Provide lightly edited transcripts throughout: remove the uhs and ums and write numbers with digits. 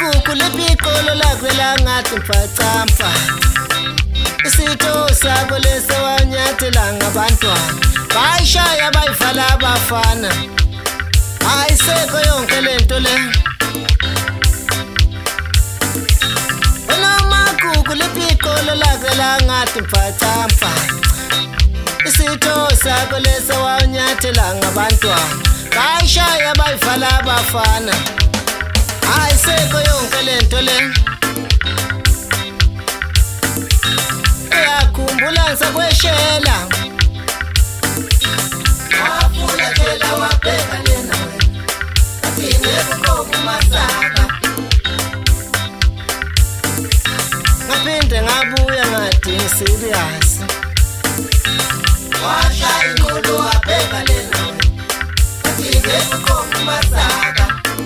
magugu lepikolo lakwela ngathi mphatsampa isitho sakho lese wanyathela ngabantwana bayishaya bayivala abafana ayisekho yonke lento le magugu lepikolo lakwela ngathi mphatsampa isitho sakho lese wanyathela ngabantwana bayishaya bayivala abafana ayisekho yonke lento le uyakhumbula ngisakweshela wafuna tshela wabheka lena wena athi ngekho kumasaka ngaphinde ngabuya ngathi serious washaya inqondo wabheka lena wena athi ngekho kumasaka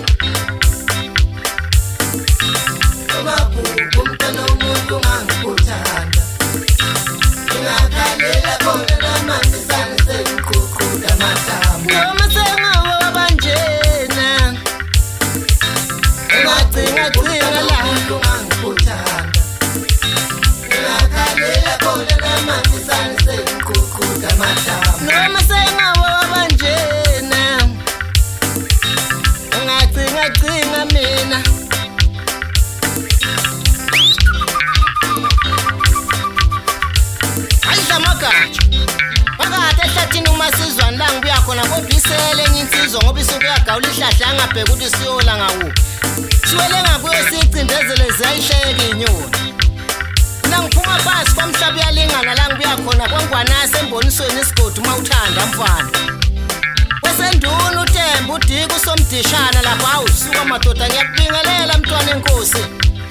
ngoba isuke yagawula ihlahla angabheka ukuthi siyola ngawo siwele ngakuyo sicindezele zayisheke inyoni nangiphuma phansi kwamhlaba uyalingana la ngibuya khona kwangwanase embonisweni isigodi uma uthanda mfana wesenduna uTembu udika usomdishana lapha awusuka madoda ngiyakubingelela mntwana enkosi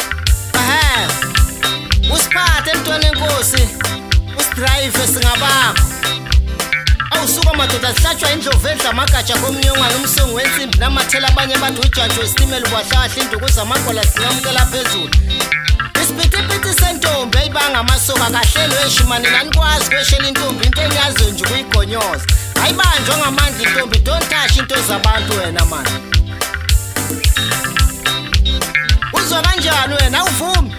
usiphathe mntwana enkosi usidrive singabakho awusuka madoda sihlatshwa indlovu edla amagatsha komnyongwana umsongo wensimbi namathela abanye abantu ujaji wesitimela ubahlahla induku zamagwala singamukela phezulu isipitipiti sentombi eyibanga amasoka kahlelo eshimane lanikwazi kweshela intombi into enyaziyo nje ukuyigonyoza ayibanjwa ngamandla intombi don't touch into zabantu wena mani uzwa kanjani wena awuvumi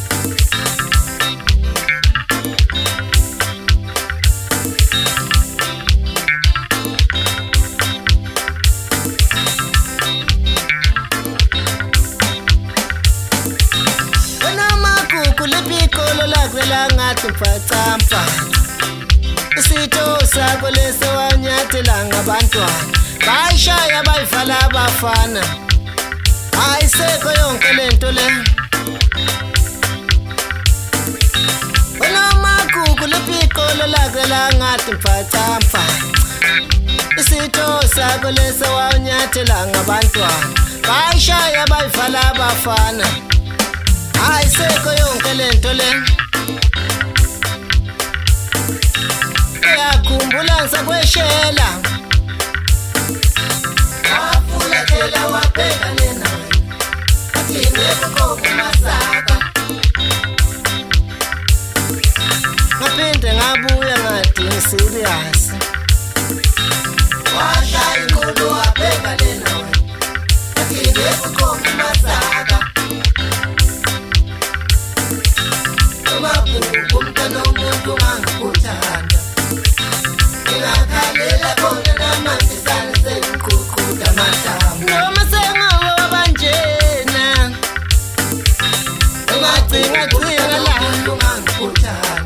lakwela ngathi mphatsampa isitho sakho lese wanyathela ngabantwana bayishaya bayivala abafana ayisekho yonke lento le wena magugu lepikolo lakwela ngathi mphatsampa isitho sakho lese wanyathela ngabantwana bayishaya bayivala abafana ayisekho yonke lento le uyakhumbula ngisakweshela wafuna tshela wabheka lena athi ngekho kumasaka ngaphinde ngabuya ngathi serious washaya inqondo wabheka lena athi ngekho kumasaka umntwana womuntu ngangikuthanda ngingakhalela khona namanzisane sengiqhuqhuda amadamu noma sengawo wabanjena ungagcinga la ngangikuthanda